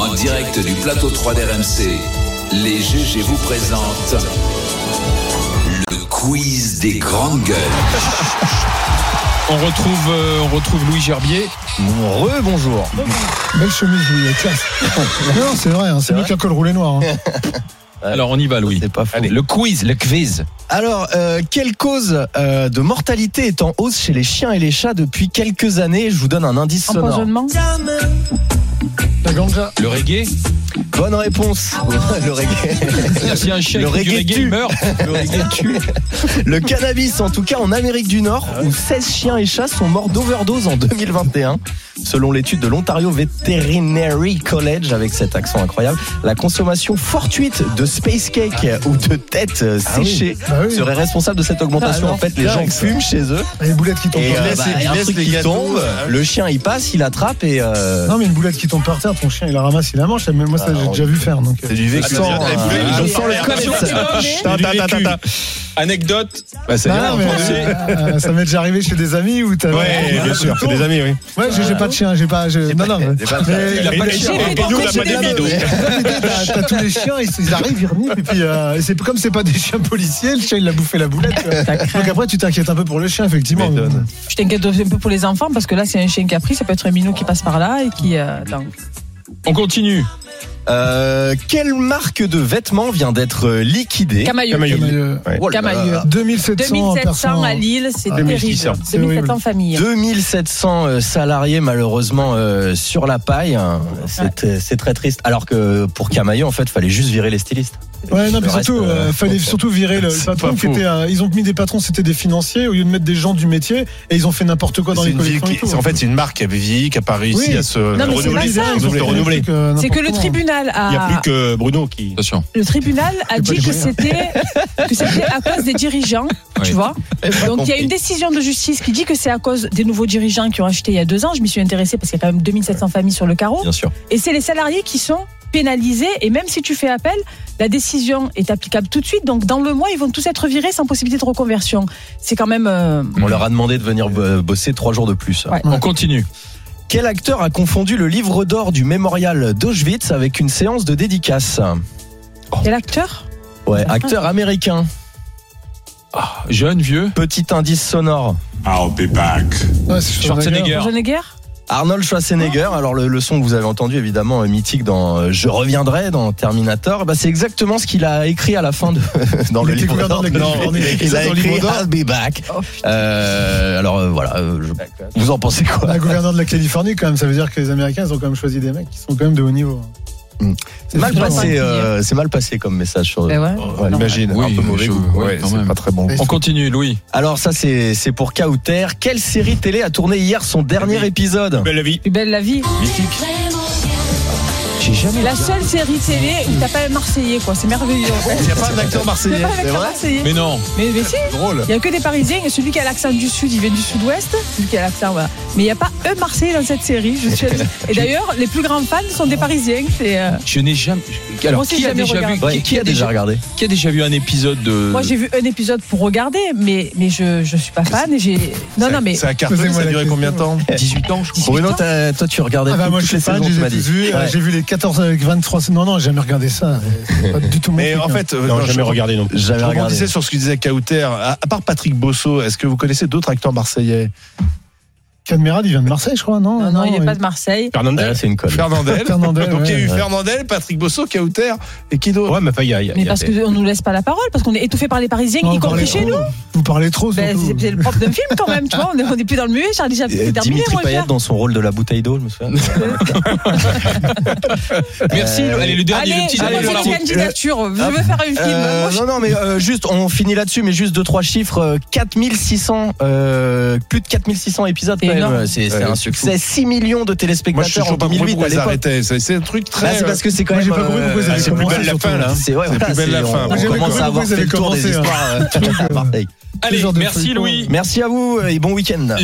En direct du plateau 3 d'RMC, les GG vous présentent le quiz des grandes gueules. On retrouve Louis Gerbier. Bonjour. Belle chemise, Louis, classe. Non, c'est vrai, c'est mieux qu'un col roulé noir. Alors on y va, Louis. C'est pas faux. Allez, le quiz. Alors, quelle cause de mortalité est en hausse chez les chiens et les chats depuis quelques années? Je vous donne un indice sonore. Empoisonnement. La ganja. Le reggae. Bonne réponse. Le reggae. Si un chien Le écoute du reggae reggae, tue. il meurt. Le reggae tue. Le cannabis, en tout cas en Amérique du Nord, où 16 chiens et chats sont morts d'overdose en 2021. Selon l'étude de l'Ontario Veterinary College, avec cet accent incroyable, la consommation fortuite de space cake ou de têtes séchées serait responsable de cette augmentation. En fait, les gens fument chez eux. Une boulette qui tombe Et par terre. il y a un truc qui tombe, le chien il passe, il attrape et Non, mais une boulette qui tombe par terre, ton chien il la ramasse, il la mange. Même moi, ça j'ai déjà vu faire. Donc. c'est du vécu. Je sens le Anecdote. Non, mais, ça m'est déjà arrivé chez des amis où t'as. Ouais, bien sûr, c'est des amis, oui. Ouais, j'ai pas de chien, j'ai pas. Non. Il a pas de chien. J'ai Et nous, on n'a pas des bidoux. T'as tous les chiens, ils arrivent, ils reniflent, et puis c'est comme c'est pas des chiens policiers, le chien il a bouffé la boulette. Donc après tu t'inquiètes un peu pour le chien, effectivement. Je t'inquiète un peu pour les enfants parce que là c'est un chien qui a pris, ça peut être un minou qui passe par là et qui. On continue. Quelle marque de vêtements vient d'être liquidée? Camailleux. Camailleux. 2700 2700 à Lille, c'est terrible. 2600. 2700 familles. 2700 salariés malheureusement sur la paille. C'est très triste. Alors que pour Camailleux, en fait, fallait juste virer les stylistes. Ouais, non, mais Le reste, surtout, fallait surtout virer le patron qui était. Ils ont mis des patrons, c'était des financiers au lieu de mettre des gens du métier et ils ont fait n'importe quoi dans les collections et tout. En fait, c'est une marque qui avait vieilli, qui n'a pas réussi à se Non, mais c'est pas ça. renouveler. C'est que le tribunal Il n'y a plus que Bruno qui. Attention. Le tribunal a dit que c'était à cause des dirigeants, tu vois. Donc il y a une décision de justice qui dit que c'est à cause des nouveaux dirigeants qui ont acheté il y a 2 ans. Je m'y suis intéressée parce qu'il y a quand même 2700 familles sur le carreau. Bien sûr. Et c'est les salariés qui sont pénalisés. Et même si tu fais appel, la décision est applicable tout de suite. Donc dans le mois, ils vont tous être virés sans possibilité de reconversion. C'est quand même. On leur a demandé de venir bosser 3 jours de plus. Ouais. On continue. Quel acteur a confondu le livre d'or du mémorial d'Auschwitz avec une séance de dédicace? Quel acteur? Ouais, acteur américain. Jeune, vieux. Petit indice sonore. I'll be back. Ouais, c'est Schwarzenegger. Schwarzenegger. Arnold Schwarzenegger. Alors le son que vous avez entendu évidemment mythique dans Je reviendrai dans Terminator, c'est exactement ce qu'il a écrit à la fin dans le livre d'or. Il a écrit I'll be back. Alors voilà, vous en pensez quoi? Un gouverneur de la Californie quand même, ça veut dire que les Américains ils ont quand même choisi des mecs qui sont quand même de haut niveau. C'est mal passé comme message sur. Imagine, Oui, un peu mauvais goût. Ouais, quand c'est même. pas très bon. On continue, Louis. Alors ça c'est pour Kauter. Quelle série télé a tourné hier son dernier épisode? Belle vie. Plus belle la vie. J'ai jamais. La seule série télé où t'as pas un Marseillais, quoi. C'est merveilleux. Il n'y a pas un acteur Il marseillais. n'y a pas un acteur Marseillais. Mais non. Mais si. Drôle. Il n'y a que des Parisiens. Et celui qui a l'accent du Sud, il vient du Sud-Ouest. Celui qui a l'accent, voilà. Mais il n'y a pas un Marseillais dans cette série. Et d'ailleurs, les plus grands fans sont des Parisiens. Je n'ai jamais. Alors, Moi aussi, qui a jamais déjà vu regardé. Qui a déjà regardé? Qui a déjà vu un épisode de. Moi, j'ai vu un épisode pour regarder, mais je suis pas fan. Et j'ai. Non, mais. Ça a cartonné, ça a duré combien de temps? 18 ans, je crois. Bruno, toi tu regardais Moi je toutes les suis fan, saisons, je tu les m'as ai dit. tous vus. Ouais. J'ai vu les 14 avec 23. Non, j'ai jamais regardé ça. C'est pas du tout mon Mais truc, en fait, hein. jamais regardé non plus. Jamais Je regardé. rebondissais sur ce que disait Kauter. À part Patrick Bosso, est-ce que vous connaissez d'autres acteurs marseillais? Cadmerade, il vient de Marseille, je crois, non? Non, il n'est pas de Marseille. Ah, c'est une conne. Fernandel. Fernandel, Donc il y a eu ouais. Fernandel, Patrick Bosso, Kauter et qui d'autre? Ouais, mais pas il y a. Mais parce qu'on nous laisse pas la parole, parce qu'on est étouffé par les Parisiens, Non, y vous compris parlez chez trop. nous. Vous parlez trop, Ben, surtout. c'est le propre d'un film quand même, tu vois. On est plus dans le muet. Charlie Chaplin, c'est terminé, Dimitri mon Payet cher. dans son rôle de la bouteille d'eau, je me souviens. Merci. Allez, le dernier, Allez, le petit je dernier pour la pose une route. candidature. Je veux faire un film. Non, mais juste, on finit là-dessus, mais juste 2-3 chiffres. 4600, plus de 4600 épisodes C'est quand même. énorme. C'est Ouais, un c'est succès. 6 millions de Moi, je suis téléspectateurs en toujours pas compris 2008 pourquoi à ils l'époque. arrêtaient. C'est un truc très. C'est parce que c'est quand Moi, même. j'ai pas compris pourquoi ils avaient c'est plus commencé. belle la surtout. fin, là. C'est ouais, C'est voilà, plus belle la fin. on J'ai commence compris à avoir pourquoi ils fait avaient le tour des commencé, histoires à Marseille. Allez, genre de merci folie. Louis. Merci à vous et bon week-end.